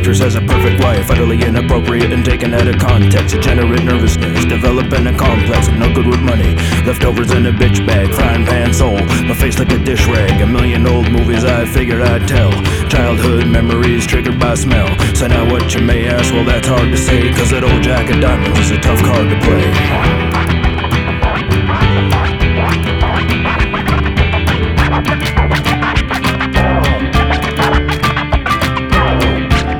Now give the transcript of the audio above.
actress has a perfect wife, utterly inappropriate and taken out of context. Degenerate nervousness, developing a complex. I'm no good with money, leftovers in a bitch bag. Frying pan soul, my face like a dish rag. A million old movies I figured I'd tell. Childhood memories triggered by smell. So now what you may ask, well that's hard to say, cause that old jack of diamonds is a tough card to play.